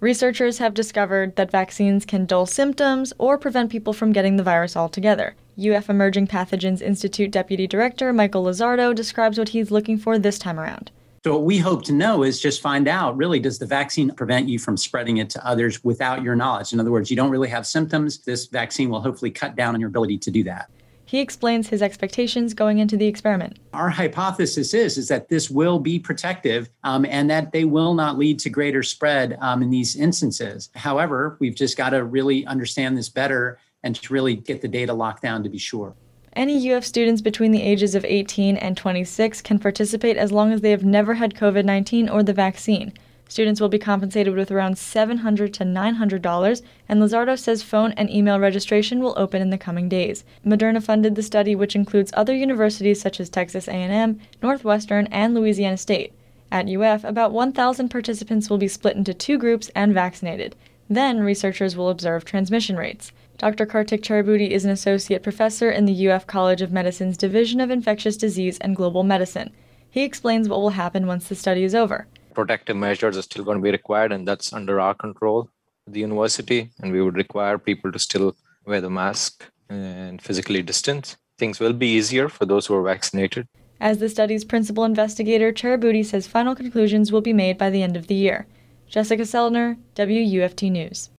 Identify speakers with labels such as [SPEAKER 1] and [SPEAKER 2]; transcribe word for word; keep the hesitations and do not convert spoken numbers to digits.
[SPEAKER 1] Researchers have discovered that vaccines can dull symptoms or prevent people from getting the virus altogether. U F Emerging Pathogens Institute Deputy Director Michael Lizardo describes what he's looking for this time around.
[SPEAKER 2] So what we hope to know is just find out, really, does the vaccine prevent you from spreading it to others without your knowledge? In other words, you don't really have symptoms. This vaccine will hopefully cut down on your ability to do that.
[SPEAKER 1] He explains his expectations going into the experiment.
[SPEAKER 2] Our hypothesis is, is that this will be protective um, and that they will not lead to greater spread um, in these instances. However, we've just got to really understand this better and to really get the data locked down to be sure.
[SPEAKER 1] Any U F students between the ages of eighteen and twenty-six can participate as long as they have never had covid nineteen or the vaccine. Students will be compensated with around seven hundred to nine hundred dollars, and Lizardo says phone and email registration will open in the coming days. Moderna funded the study, which includes other universities such as Texas A and M, Northwestern, and Louisiana State. At U F, about one thousand participants will be split into two groups and vaccinated. Then, researchers will observe transmission rates. Doctor Kartik Charabuti is an associate professor in the U F College of Medicine's Division of Infectious Disease and Global Medicine. He explains what will happen once the study is over.
[SPEAKER 3] Protective measures are still going to be required, and that's under our control at the university, and we would require people to still wear the mask and physically distance. Things will be easier for those who are vaccinated.
[SPEAKER 1] As the study's principal investigator, Charabuti says final conclusions will be made by the end of the year. Jessica Selner, W U F T News.